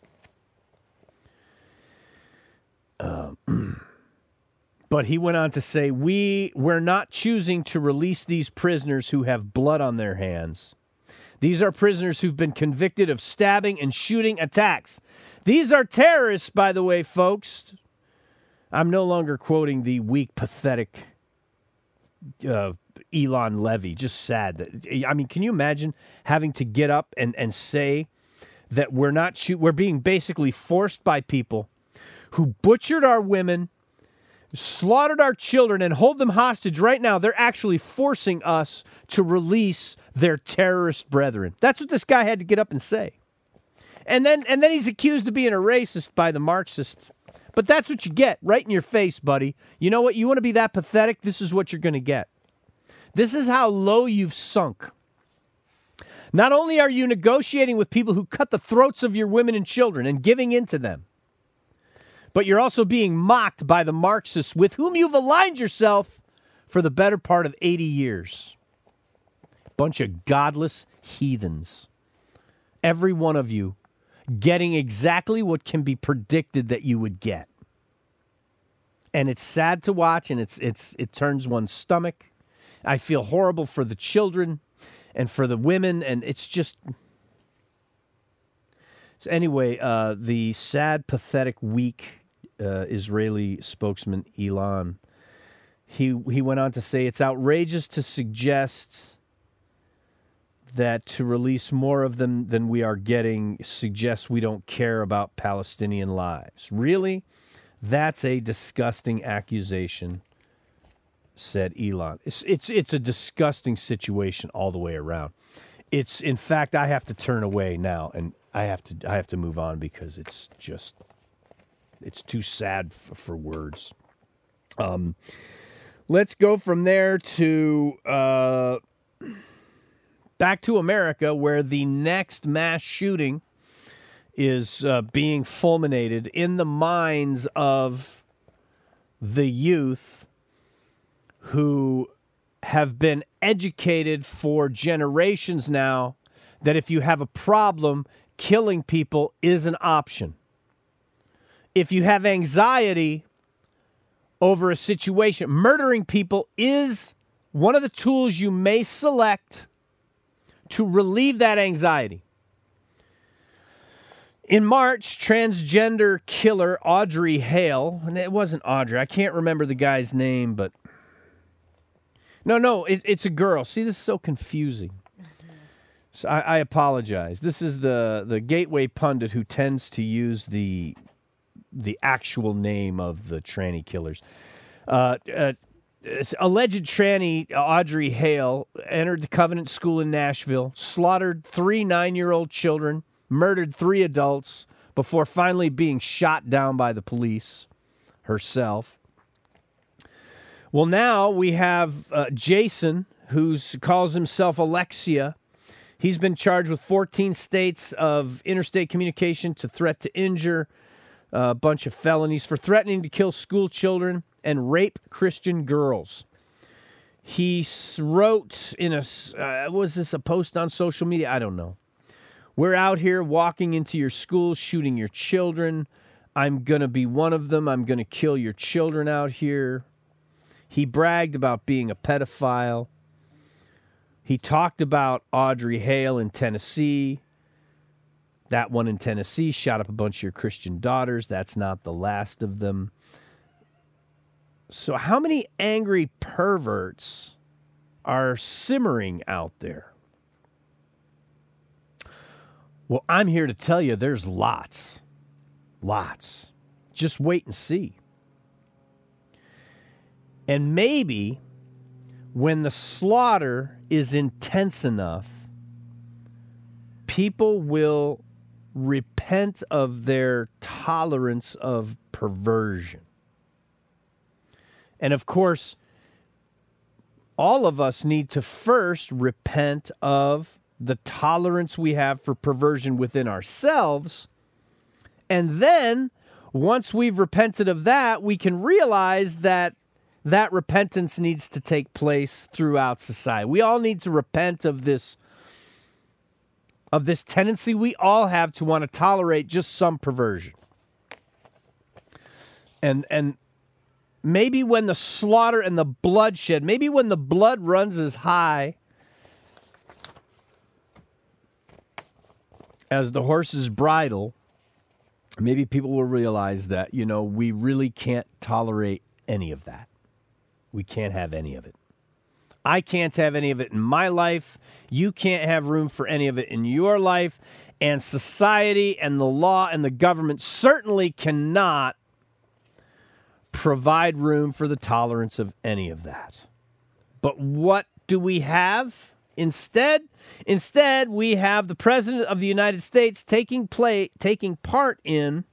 Speaker 1: But he went on to say, we're not choosing to release these prisoners who have blood on their hands. These are prisoners who've been convicted of stabbing and shooting attacks. These are terrorists, by the way, folks. I'm no longer quoting the weak, pathetic Eylon Levy. Just sad. I mean, can you imagine having to get up and say that we're being basically forced by people who butchered our women, slaughtered our children, and hold them hostage right now. They're actually forcing us to release their terrorist brethren. That's what this guy had to get up and say. And then he's accused of being a racist by the Marxists. But that's what you get, right in your face, buddy. You know what? You want to be that pathetic? This is what you're going to get. This is how low you've sunk. Not only are you negotiating with people who cut the throats of your women and children and giving in to them, but you're also being mocked by the Marxists with whom you've aligned yourself for the better part of 80 years. Bunch of godless heathens. Every one of you getting exactly what can be predicted that you would get. And it's sad to watch, and it turns one's stomach. I feel horrible for the children and for the women, and it's just... So anyway, the sad, pathetic, weak Israeli spokesman Eylon, he went on to say it's outrageous to suggest that to release more of them than we are getting suggests we don't care about Palestinian lives. Really? That's a disgusting accusation, said Eylon. It's a disgusting situation all the way around. It's, in fact, I have to turn away now, and I have to move on because it's too sad for words. Let's go from there to back to America, where the next mass shooting is being fulminated in the minds of the youth who have been educated for generations now that if you have a problem, killing people is an option. If you have anxiety over a situation, murdering people is one of the tools you may select to relieve that anxiety. In March, transgender killer Audrey Hale, and it wasn't Audrey, I can't remember the guy's name, but no, it's a girl. See, this is so confusing. So I apologize. This is the Gateway pundit who tends to use the actual name of the tranny killers. alleged tranny Audrey Hale entered the Covenant School in Nashville, slaughtered 3 9-year-old children, murdered 3 adults before finally being shot down by the police herself. Well, now we have Jason, who calls himself Alexia. He's been charged with 14 states of interstate communication to threat to injure, a bunch of felonies for threatening to kill school children and rape Christian girls. He wrote in was this a post on social media? I don't know. We're out here walking into your schools, shooting your children. I'm going to be one of them. I'm going to kill your children out here. He bragged about being a pedophile. He talked about Audrey Hale in Tennessee. That one in Tennessee shot up a bunch of your Christian daughters. That's not the last of them. So how many angry perverts are simmering out there? Well, I'm here to tell you there's lots. Lots. Just wait and see. And maybe when the slaughter is intense enough, people will repent of their tolerance of perversion. And of course, all of us need to first repent of the tolerance we have for perversion within ourselves. And then, once we've repented of that, we can realize that that repentance needs to take place throughout society. We all need to repent of this tendency we all have to want to tolerate just some perversion. And maybe when the slaughter and the bloodshed, maybe when the blood runs as high as the horse's bridle, maybe people will realize that, we really can't tolerate any of that. We can't have any of it. I can't have any of it in my life. You can't have room for any of it in your life. And society and the law and the government certainly cannot provide room for the tolerance of any of that. But what do we have instead? Instead, we have the President of the United States taking part in,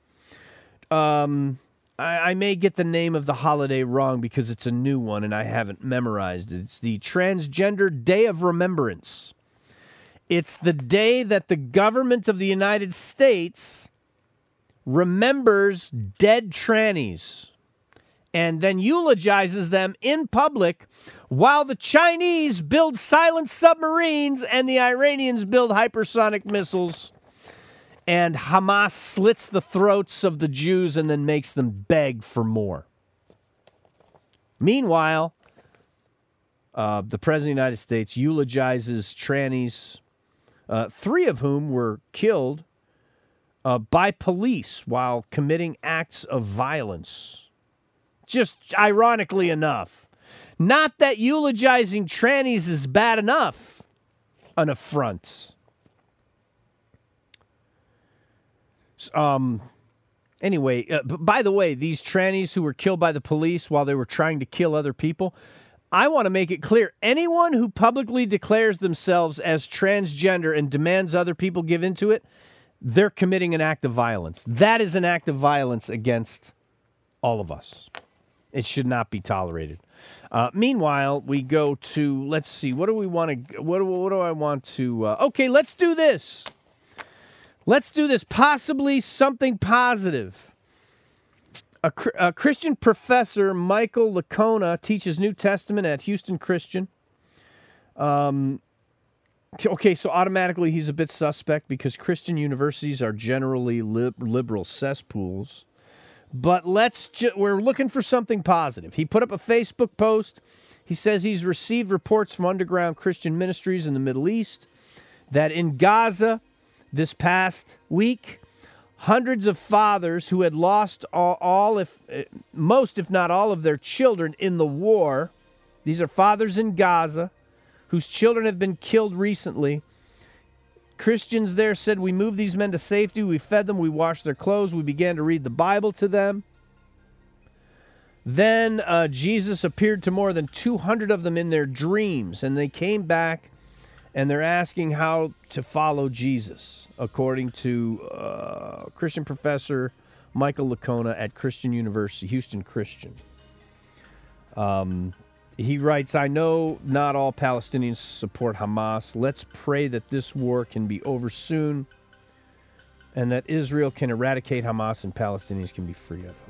Speaker 1: I may get the name of the holiday wrong because it's a new one and I haven't memorized it. It's the Transgender Day of Remembrance. It's the day that the government of the United States remembers dead trannies and then eulogizes them in public while the Chinese build silent submarines and the Iranians build hypersonic missiles. And Hamas slits the throats of the Jews and then makes them beg for more. Meanwhile, the President of the United States eulogizes trannies, 3 of whom were killed by police while committing acts of violence. Just ironically enough. Not that eulogizing trannies is bad enough an affront. Anyway, by the way, these trannies who were killed by the police while they were trying to kill other people, I want to make it clear, anyone who publicly declares themselves as transgender and demands other people give into it, they're committing an act of violence. That is an act of violence against all of us. It should not be tolerated. Meanwhile, we go to, let's see, what do I want to, okay, let's do this. Let's do this. Possibly something positive. A Christian professor, Michael Licona, teaches New Testament at Houston Christian. Okay, so automatically he's a bit suspect because Christian universities are generally liberal cesspools. But we're looking for something positive. He put up a Facebook post. He says he's received reports from underground Christian ministries in the Middle East that in Gaza, this past week, hundreds of fathers who had lost most, if not all, of their children in the war. These are fathers in Gaza whose children have been killed recently. Christians there said, we moved these men to safety. We fed them. We washed their clothes. We began to read the Bible to them. Then Jesus appeared to more than 200 of them in their dreams, and they came back, and they're asking how to follow Jesus, according to Christian professor Michael Licona at Christian University, Houston Christian. He writes, I know not all Palestinians support Hamas. Let's pray that this war can be over soon and that Israel can eradicate Hamas and Palestinians can be free of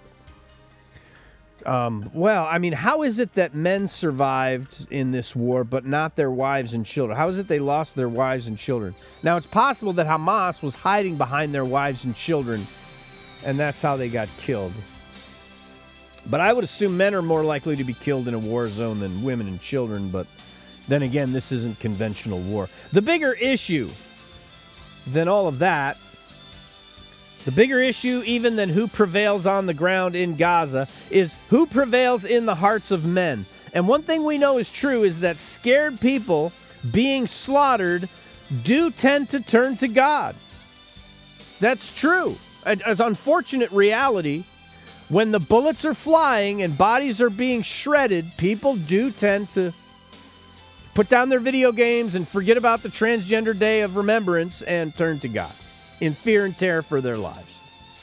Speaker 1: Hamas. Well, I mean, how is it that men survived in this war but not their wives and children? How is it they lost their wives and children? Now, it's possible that Hamas was hiding behind their wives and children, and that's how they got killed. But I would assume men are more likely to be killed in a war zone than women and children, but then again, this isn't conventional war. The bigger issue than all of that, the bigger issue even than who prevails on the ground in Gaza, is who prevails in the hearts of men. And one thing we know is true is that scared people being slaughtered do tend to turn to God. That's true. As unfortunate reality, when the bullets are flying and bodies are being shredded, people do tend to put down their video games and forget about the Transgender Day of Remembrance and turn to God in fear and terror for their lives.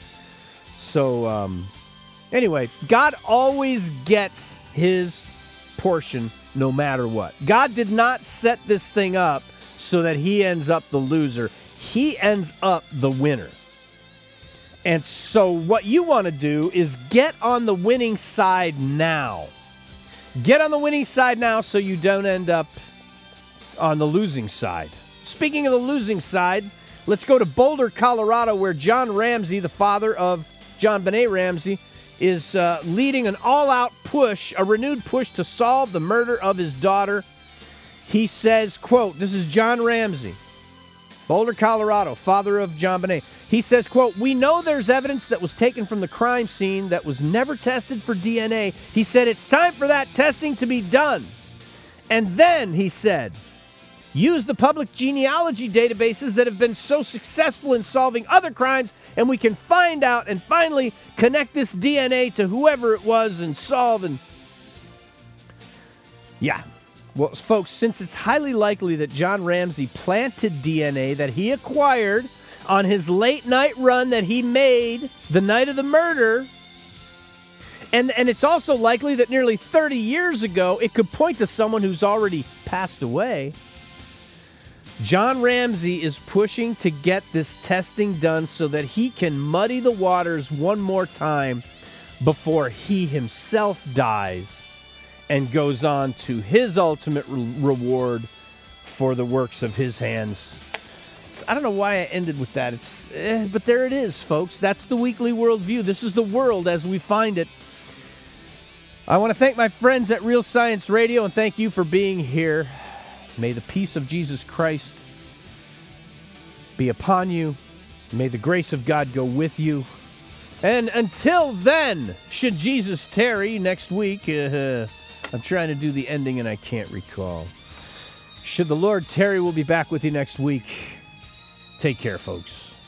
Speaker 1: So, anyway, God always gets his portion no matter what. God did not set this thing up so that he ends up the loser. He ends up the winner. And so what you want to do is get on the winning side now. Get on the winning side now so you don't end up on the losing side. Speaking of the losing side, let's go to Boulder, Colorado, where John Ramsey, the father of John Benet Ramsey, is leading an all-out push, a renewed push to solve the murder of his daughter. He says, quote, this is John Ramsey, Boulder, Colorado, father of John Benet. He says, quote, we know there's evidence that was taken from the crime scene that was never tested for DNA. He said, it's time for that testing to be done. And then, he said, use the public genealogy databases that have been so successful in solving other crimes, and we can find out and finally connect this DNA to whoever it was and solve. And yeah. Well, folks, since it's highly likely that John Ramsey planted DNA that he acquired on his late night run that he made the night of the murder, and it's also likely that nearly 30 years ago it could point to someone who's already passed away, John Ramsey is pushing to get this testing done so that he can muddy the waters one more time before he himself dies and goes on to his ultimate reward for the works of his hands. I don't know why I ended with that. But there it is, folks. That's the Weekly Worldview. This is the world as we find it. I want to thank my friends at Real Science Radio, and thank you for being here. May the peace of Jesus Christ be upon you. May the grace of God go with you. And until then, should Jesus tarry next week, I'm trying to do the ending and I can't recall. Should the Lord tarry, we'll be back with you next week. Take care, folks.